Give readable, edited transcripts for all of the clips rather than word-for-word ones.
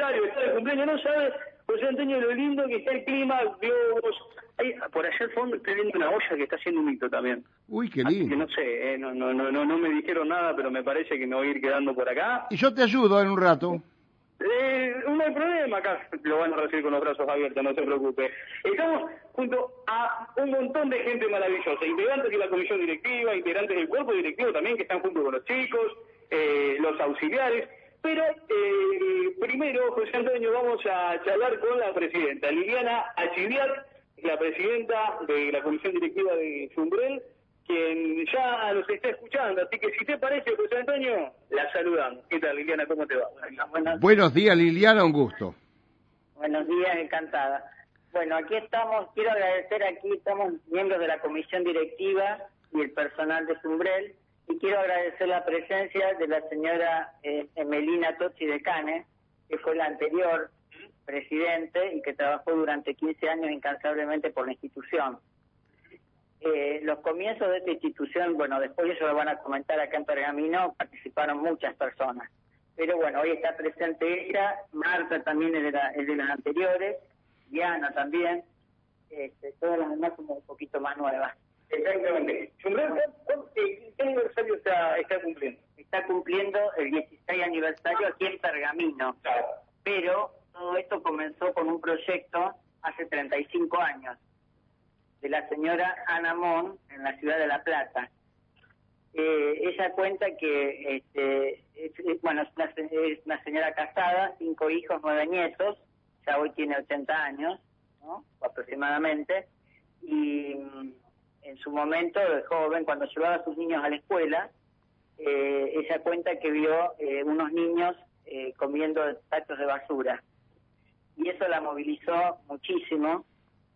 aniversario, está de cumpleaños, no sabe, José Antonio, lo lindo que está el clima, globos. Por allá al fondo estoy viendo una olla que está haciendo un mito también. Uy, qué Así que lindo. no sé, no me dijeron nada, pero me parece que me voy a ir quedando por acá. Y yo te ayudo en un rato. No hay problema, acá lo van a recibir con los brazos abiertos, no se preocupe. Estamos junto a un montón de gente maravillosa, integrantes de la comisión directiva, integrantes del cuerpo directivo también que están junto con los chicos, los auxiliares. Pero primero, José Antonio, vamos a charlar con la presidenta, Liliana Achiviat, la presidenta de la comisión directiva de Jumbrel, quien ya nos está escuchando. Así que si te parece, José Antonio, la saludamos. ¿Qué tal, Liliana? ¿Cómo te va? Buenos días, Liliana, un gusto. Buenos días, encantada. Bueno, aquí estamos, quiero agradecer, aquí estamos miembros de la comisión directiva y el personal de Jumbrel, y quiero agradecer la presencia de la señora Emelina Tozzi de Cane, que fue la anterior presidente y que trabajó durante 15 años incansablemente por la institución. Los comienzos de esta institución, bueno, después ellos lo van a comentar acá en Pergamino, participaron muchas personas. Pero bueno, hoy está presente ella, Marta también es de las anteriores, Diana también, todas las demás como un poquito más nuevas. Exactamente. ¿Qué aniversario está cumpliendo? Está cumpliendo el 16 aniversario aquí en Pergamino. Claro. Pero todo esto comenzó con un proyecto hace 35 años de la señora Ana Mon en la ciudad de La Plata. Ella cuenta que es una señora casada, 5 hijos, 9 nietos, ya hoy tiene 80 años, ¿no? Aproximadamente, y en su momento, de joven, cuando llevaba a sus niños a la escuela, ella cuenta que vio unos niños comiendo tachos de basura, y eso la movilizó muchísimo,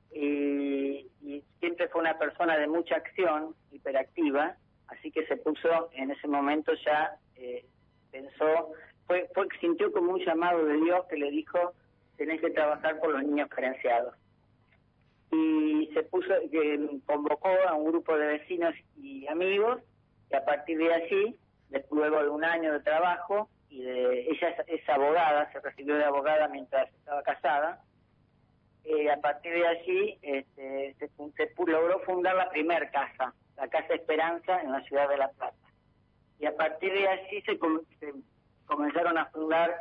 y siempre fue una persona de mucha acción, hiperactiva, así que se puso en ese momento ya, pensó, sintió como un llamado de Dios que le dijo, tenés que trabajar por los niños carenciados. Y se puso, convocó a un grupo de vecinos y amigos, y a partir de allí, luego de un año de trabajo, ella es abogada, se recibió de abogada mientras estaba casada, a partir de allí se logró fundar la primer casa, la Casa Esperanza, en la ciudad de La Plata. Y a partir de allí se comenzaron a fundar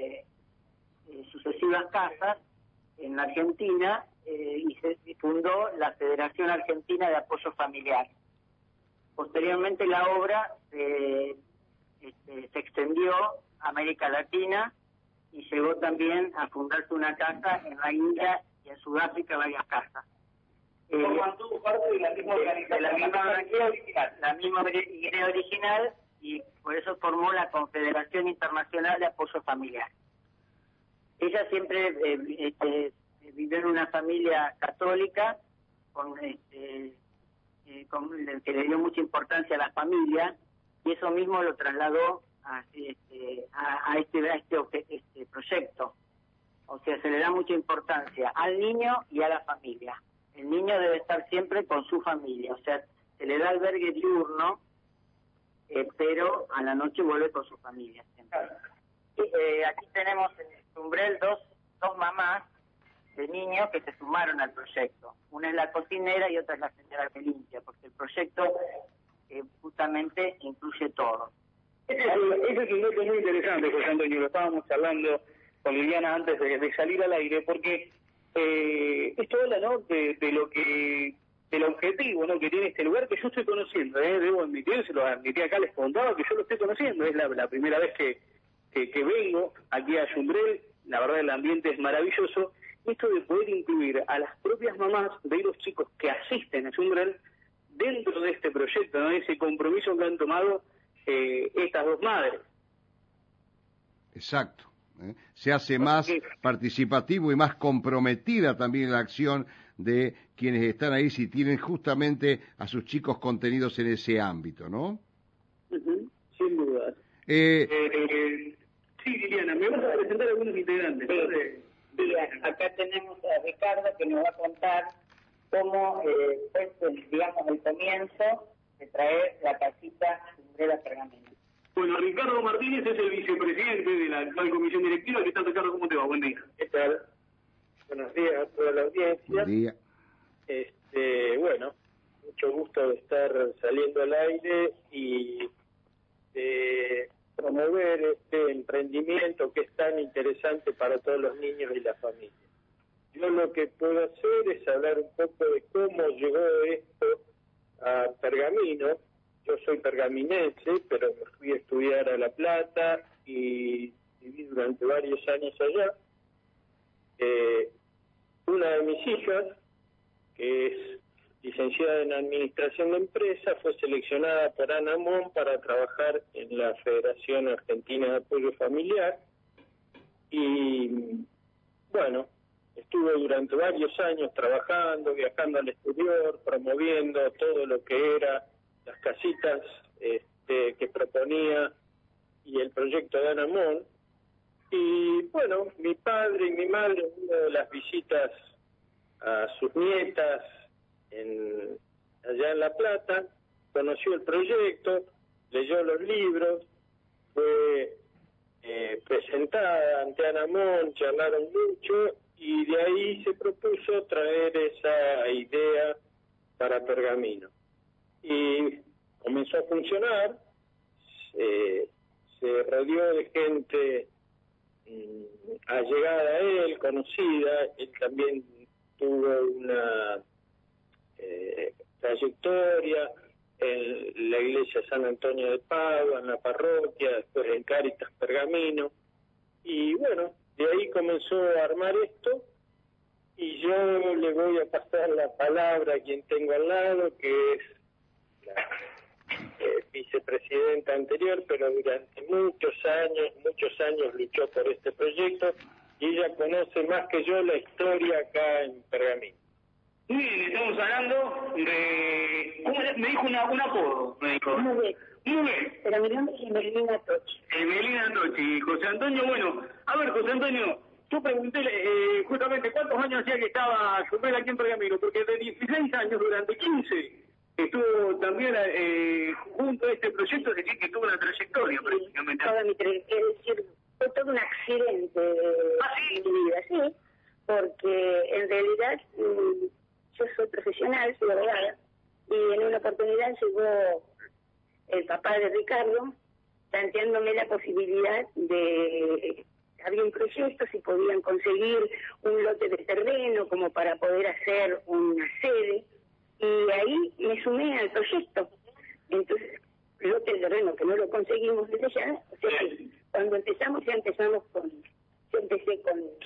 sucesivas casas en la Argentina, y se fundó la Federación Argentina de Apoyo Familiar. Posteriormente la obra se extendió a América Latina y llegó también a fundarse una casa en la India y en Sudáfrica, varias casas. Mantuvo parte de la misma organización, la misma idea original, y por eso formó la Confederación Internacional de Apoyo Familiar. Ella siempre vivió en una familia católica que le dio mucha importancia a la familia, y eso mismo lo trasladó a este proyecto. O sea, se le da mucha importancia al niño y a la familia. El niño debe estar siempre con su familia, o sea, se le da albergue diurno, pero a la noche vuelve con su familia siempre. Aquí tenemos en Jumbrel dos mamás de niños que se sumaron al proyecto. Una es la cocinera y otra es la señora que limpia, porque el proyecto justamente incluye todo. Ese es un dato muy interesante, José Antonio, lo estábamos hablando con Liliana antes de salir al aire, porque esto habla, ¿no?, del objetivo, ¿no?, que tiene este lugar, que yo estoy conociendo, debo admitir, se lo admití acá, les contaba que yo lo estoy conociendo, es la primera vez que vengo aquí a Jumbrel. La verdad, el ambiente es maravilloso. Esto de poder incluir a las propias mamás de los chicos que asisten a Jumbrel dentro de este proyecto, ¿no?, ese compromiso que han tomado estas dos madres. Exacto. Se hace más participativo y más comprometida también la acción de quienes están ahí, si tienen justamente a sus chicos contenidos en ese ámbito, ¿no? Sin duda. Sí, Liliana, me vas a presentar a algunos integrantes. Sí, acá tenemos a Ricardo, que nos va a contar cómo fue, digamos, el comienzo de traer la casita Jumbrel a Pergamino. Bueno, Ricardo Martínez es el vicepresidente de la actual comisión directiva. ¿Qué tal, Ricardo? ¿Cómo te va? Buen día. ¿Qué tal? Buenos días a toda la audiencia. Buen día. Bueno, mucho gusto de estar saliendo al aire y de promover este emprendimiento que es tan interesante para todos los niños y las familias. Yo lo que puedo hacer es hablar un poco de cómo llegó esto a Pergamino. Yo soy pergaminense, pero me fui a estudiar a La Plata y viví durante varios años allá. Una de mis hijas, que es licenciada en Administración de Empresas, fue seleccionada por ANAMON para trabajar en la Federación Argentina de Apoyo Familiar. Y bueno, estuve durante varios años trabajando, viajando al exterior, promoviendo todo lo que era las casitas que proponía y el proyecto de ANAMON. Y bueno, mi padre y mi madre, en una de las visitas a sus nietas allá en La Plata, conoció el proyecto, leyó los libros, fue presentada ante ANAMON, charlaron mucho y de ahí se propuso traer esa idea para Pergamino. Y comenzó a funcionar, se rodeó de gente allegada a él, conocida. Él también tuvo una trayectoria en la iglesia San Antonio de Padua, en la parroquia, después en Cáritas Pergamino, y bueno, de ahí comenzó a armar esto, y yo le voy a pasar la palabra a quien tengo al lado, que es la vicepresidenta anterior, pero durante muchos años luchó por este proyecto, y ella conoce más que yo la historia acá en Pergamino. Muy bien, estamos hablando de... ¿Cómo me dijo un apodo? Me dijo. Muy Muy bien. Pero mi nombre es Emelina Tochi. Emelina Tochi. José Antonio, bueno, a ver, José Antonio, yo pregunté justamente cuántos años hacía que estaba Chupel aquí en Pergamino, porque de 16 años, durante 15, estuvo también junto a este proyecto, es decir, que tuvo una trayectoria prácticamente. Es decir, fue todo un accidente en mi vida, sí, porque en realidad yo soy profesional, soy abogada, y en una oportunidad llegó el papá de Ricardo planteándome la posibilidad de... Había un proyecto, si podían conseguir un lote de terreno como para poder hacer una sede, y ahí me sumé al proyecto. Entonces, lote de terreno que no lo conseguimos desde ya, o sea que cuando empezamos, yo empecé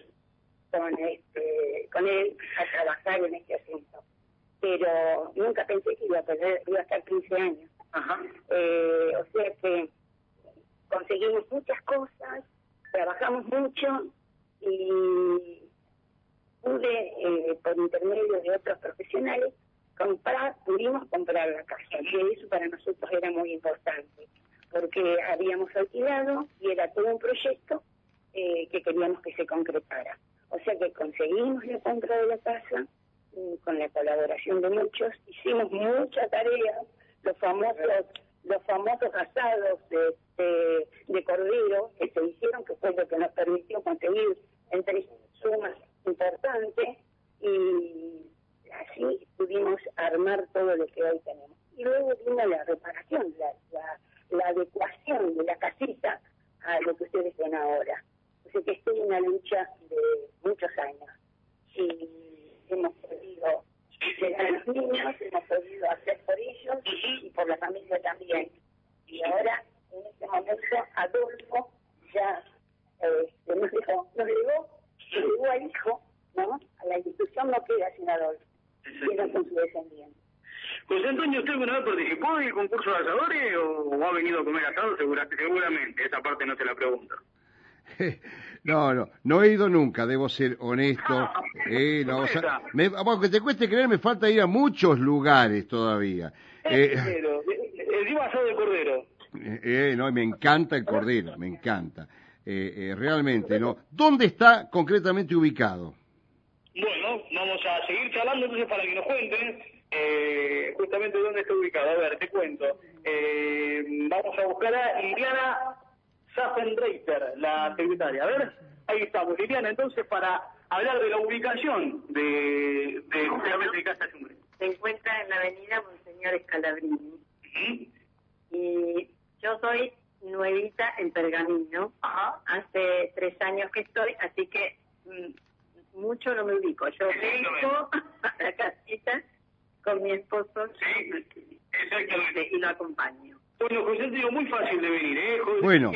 con él a trabajar en este asunto. Pero nunca pensé que iba a estar 15 años. Ajá. O sea que conseguimos muchas cosas, trabajamos mucho y pude, por intermedio de otros profesionales, pudimos comprar la casa, y eso para nosotros era muy importante, porque habíamos alquilado y era todo un proyecto que queríamos que se concretara. O sea que conseguimos la compra de la casa, con la colaboración de muchos, hicimos mucha tarea, los famosos asados de cordero que se hicieron, que fue lo que nos permitió conseguir entre sumas importantes, y así pudimos armar todo lo que hoy tenemos. Y luego vino la reparación, la adecuación de la casita a lo que ustedes ven ahora. O sea que esto es una lucha de muchos años. Y hemos podido llegar a los niños, hemos podido hacer por ellos y por la familia también. Y ahora, en este momento, Adolfo ya nos llegó al hijo, ¿no? A la institución no queda sin Adolfo, queda con su descendiente. José Antonio, ¿usted alguna vez participó en el concurso de asadores o ha venido a comer asado? Seguramente, esa parte no se la pregunto. No he ido nunca, debo ser honesto. Aunque te cueste creer, me falta ir a muchos lugares todavía. Encima asado de cordero. No, me encanta el cordero, me encanta. Realmente, ¿no? ¿Dónde está concretamente ubicado? Bueno, vamos a seguir charlando entonces para que nos cuenten. justamente dónde está ubicado. A ver, te cuento. Vamos a buscar a Liliana Saffenreiter, la secretaria. A ver, ahí estamos. Liliana, entonces, para hablar de la ubicación de justamente Casa Jumbrel. Se encuentra en la avenida Monseñor Scalabrini. Y yo soy nuevita en Pergamino. Hace 3 años que estoy, así que mucho no me ubico. Yo vengo a la casita con mi esposo y lo acompaño. Bueno, José, te digo, muy fácil de venir, ¿eh? Bueno,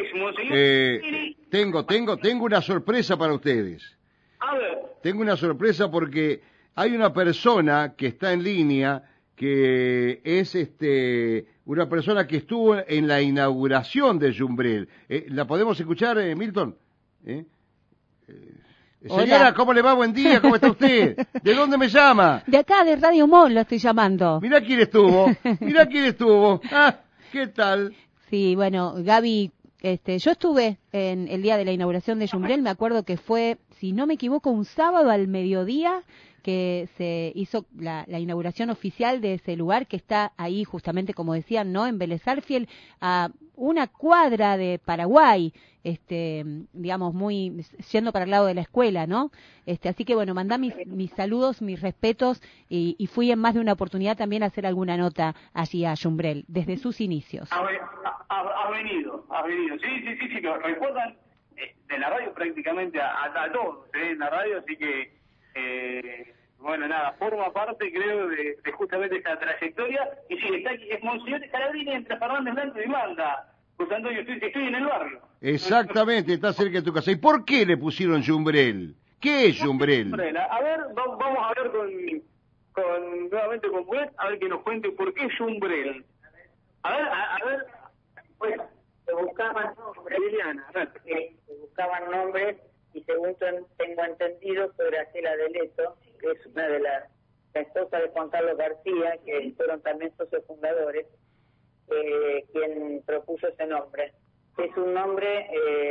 tengo una sorpresa para ustedes. A ver. Tengo una sorpresa porque hay una persona que está en línea que es una persona que estuvo en la inauguración de Jumbrel. ¿La podemos escuchar, Milton? Señora, ¿cómo le va? Buen día, ¿cómo está usted? ¿De dónde me llama? De acá, de Radio Mon, lo estoy llamando. Mirá quién estuvo. Ah, ¿qué tal? Sí, bueno, Gaby, yo estuve en el día de la inauguración de Jumbrel, me acuerdo que fue, si no me equivoco, un sábado al mediodía que se hizo la inauguración oficial de ese lugar que está ahí justamente, como decían, ¿no? En Vélez Arfiel, a una cuadra de Paraguay, digamos, muy yendo para el lado de la escuela, ¿no? Así que bueno, mandá mis saludos, mis respetos y fui en más de una oportunidad también a hacer alguna nota allí a Jumbrel, desde sus inicios. Ha venido. Sí, lo recuerdan de la radio prácticamente a todos, en la radio, así que bueno, nada, forma parte, creo, de justamente esta trayectoria. Y sí, está aquí, es Monseñor Scalabrini entre Fernández Blanco y Manda. José Antonio, estoy en el barrio. Exactamente, está cerca de tu casa. ¿Y por qué le pusieron Jumbrel? ¿Qué es Jumbrel? A ver, vamos a hablar nuevamente con Buet, a ver que nos cuente por qué Jumbrel. A ver, pues, se buscaban nombres, Liliana, se buscaban nombres, y según tengo entendido, fue Graciela de Leto, que es una de la esposa de Juan Carlos García, que fueron también socios fundadores, quien propuso ese nombre. Es un nombre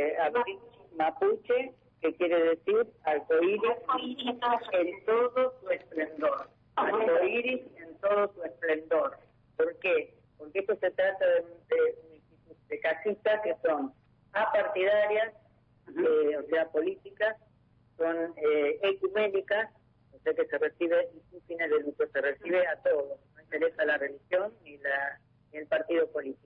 mapuche, que quiere decir arcoíris en todo su esplendor. Arcoíris en todo su esplendor. ¿Por qué? Porque esto se trata de casitas que son apartidarias, o sea, políticas, son ecuménicas, o sea que se recibe sin fines de lucro, se recibe a todos, no interesa la religión ni el partido político.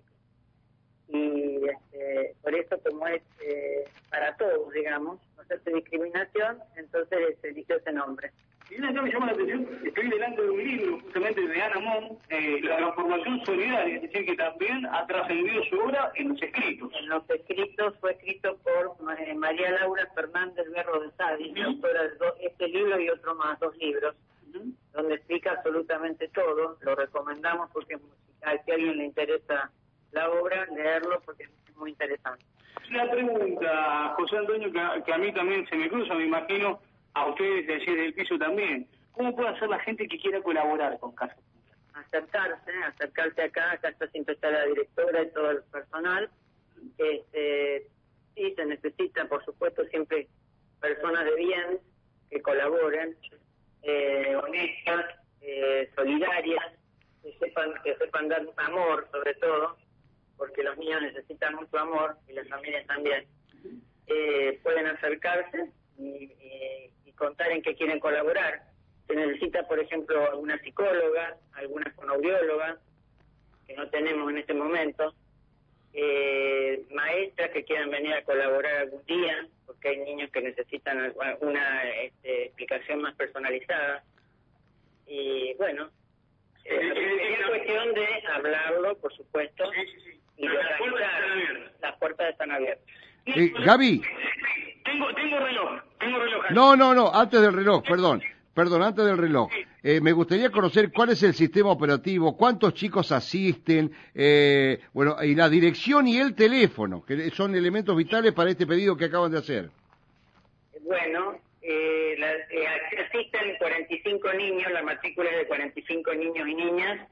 Y por eso, como es para todos, digamos, no se hace discriminación, entonces se eligió ese nombre. Y una cosa me llama la atención, estoy delante de un libro justamente de Ana Mon, La transformación solidaria, es decir, que también ha trascendido su obra en los escritos. En los escritos fue escrito por María Laura Fernández Berro de Sadi, autora de este libro y otro más, 2 libros, donde explica absolutamente todo. Lo recomendamos porque si a alguien le interesa la obra, leerlo porque es muy interesante. Una pregunta, José Antonio, que a mí también se me cruza, me imagino, a ustedes de allí del piso también. ¿Cómo puede hacer la gente que quiera colaborar con Casa Jumbrel? Acercarse acá siempre está la directora y todo el personal. Sí, se necesita, por supuesto, siempre personas de bien que colaboren, honestas, solidarias, que sepan dar amor, sobre todo, porque los niños necesitan mucho amor y las familias también. Pueden acercarse y contar en qué quieren colaborar. Se necesita, por ejemplo, alguna psicóloga, alguna fonoaudióloga, que no tenemos en este momento, maestras que quieran venir a colaborar algún día, porque hay niños que necesitan una explicación más personalizada. Y bueno, es cuestión de hablarlo, por supuesto, y de organizar. Las puertas están abiertas. Gaby. Tengo reloj. No, antes del reloj, perdón, antes del reloj. Me gustaría conocer cuál es el sistema operativo, cuántos chicos asisten, bueno, y la dirección y el teléfono, que son elementos vitales para este pedido que acaban de hacer. Bueno, asisten 45 niños, la matrícula es de 45 niños y niñas.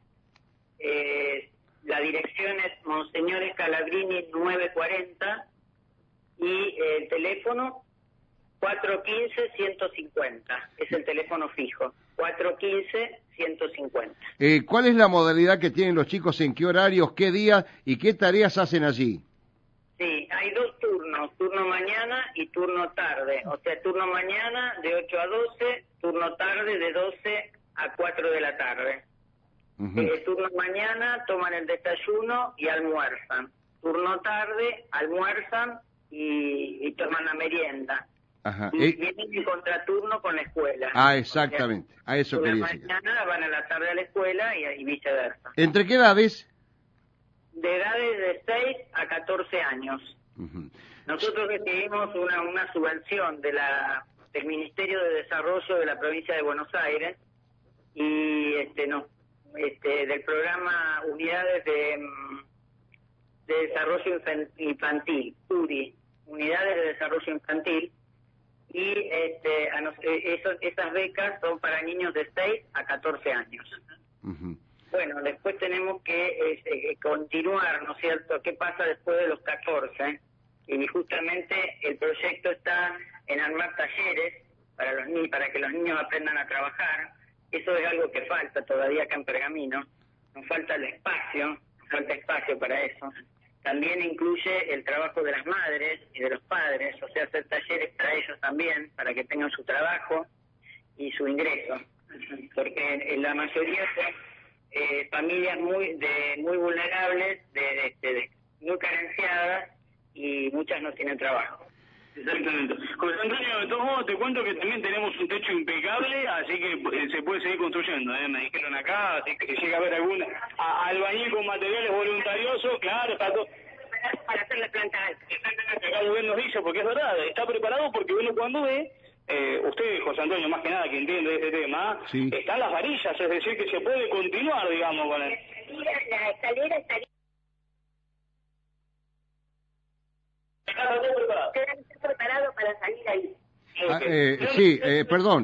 La dirección es Monseñor Scalabrini 940 y el teléfono 415-150, es el teléfono fijo, 415-150. 150. ¿Cuál es la modalidad que tienen los chicos? ¿En qué horarios, qué días y qué tareas hacen allí? Sí, hay 2 turnos, turno mañana y turno tarde. O sea, turno mañana de 8 a 12, turno tarde de 12 a 4 de la tarde. Turno mañana toman el desayuno y almuerzan. Turno tarde almuerzan y toman la merienda. Ajá. Y vienen en contraturno con la escuela. Ah, exactamente. A eso quería decir. La mañana van a la tarde a la escuela y viceversa. ¿Entre qué edades? De edades de 6 a 14 años. Nosotros recibimos una subvención del Ministerio de Desarrollo de la provincia de Buenos Aires y del programa Unidades de Desarrollo Infantil, UDI, Unidades de Desarrollo Infantil, y esas becas son para niños de 6 a 14 años. Bueno, después tenemos que continuar, ¿no es cierto? ¿Qué pasa después de los 14? Y justamente el proyecto está en armar talleres para que los niños aprendan a trabajar. Eso es algo que falta todavía acá en Pergamino. Nos falta el espacio, nos falta espacio para eso. También incluye el trabajo de las madres y de los padres, o sea, hacer talleres para ellos también, para que tengan su trabajo y su ingreso. Porque en la mayoría de familias muy vulnerables, muy carenciadas, y muchas no tienen trabajo. Exactamente. José Antonio, de todos modos te cuento que también tenemos un techo impecable, así que se puede seguir construyendo, me dijeron acá, así que si llega a haber algún albañil con materiales voluntariosos, claro, está todo para hacer la planta alta. Acá Rubén nos dice, porque es verdad, está preparado porque uno cuando ve, usted, José Antonio, más que nada que entiende este tema, sí, están las varillas, es decir, que se puede continuar, digamos, con él. La escalera estaría preparado para salir ahí. Perdón.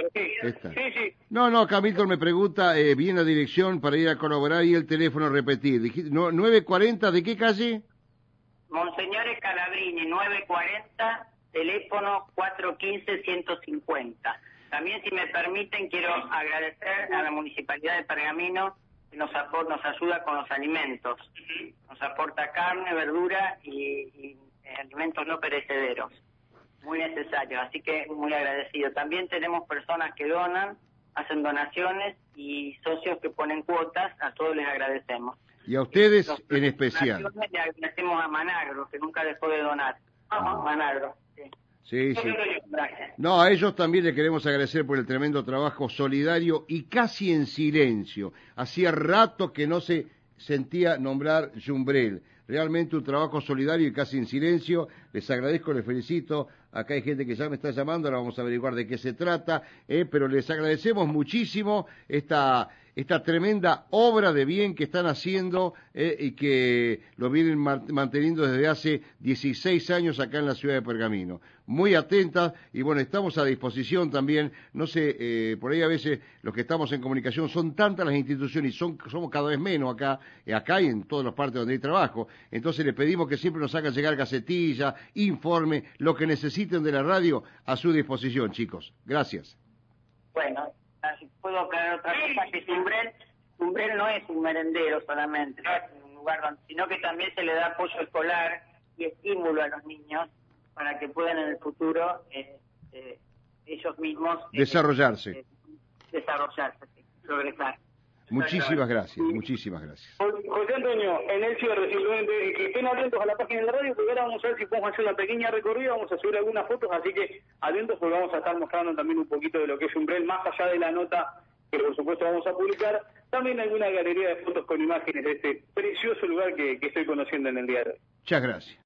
Sí. No, acá Milton me pregunta, bien la dirección para ir a colaborar y el teléfono repetir. 940, ¿de qué calle? Monseñores Calabrini, 940, teléfono 415-150. También, si me permiten, quiero agradecer a la Municipalidad de Pergamino que nos ayuda con los alimentos. Nos aporta carne, verdura y alimentos no perecederos. Muy necesario, así que muy agradecido. También tenemos personas que donan, hacen donaciones y socios que ponen cuotas, a todos les agradecemos. Y a ustedes en especial. Le agradecemos a Managro, que nunca dejó de donar. Managro, sí. Sí. No, a ellos también les queremos agradecer por el tremendo trabajo solidario y casi en silencio. Hacía rato que no se sentía nombrar Jumbrel. Realmente un trabajo solidario y casi en silencio. Les agradezco, les felicito. Acá hay gente que ya me está llamando, ahora vamos a averiguar de qué se trata, pero les agradecemos muchísimo esta tremenda obra de bien que están haciendo y que lo vienen manteniendo desde hace 16 años acá en la ciudad de Pergamino. Muy atentas y bueno, estamos a disposición también, no sé, por ahí a veces los que estamos en comunicación son tantas las instituciones y somos cada vez menos acá y en todas las partes donde hay trabajo, entonces les pedimos que siempre nos hagan llegar gacetilla, informe, lo que necesiten de la radio a su disposición, chicos. Gracias. Bueno, puedo aclarar otra cosa, que Jumbrel no es un merendero solamente, no es un lugar sino que también se le da apoyo escolar y estímulo a los niños para que puedan en el futuro ellos mismos desarrollarse, progresar. Muchísimas gracias. José Antonio, en el cierre, simplemente que estén atentos a la página de la radio, porque ahora vamos a ver si podemos hacer una pequeña recorrida, vamos a subir algunas fotos, así que atentos porque vamos a estar mostrando también un poquito de lo que es Jumbrel, más allá de la nota que por supuesto vamos a publicar, también alguna galería de fotos con imágenes de este precioso lugar que estoy conociendo en el día de hoy. Muchas gracias.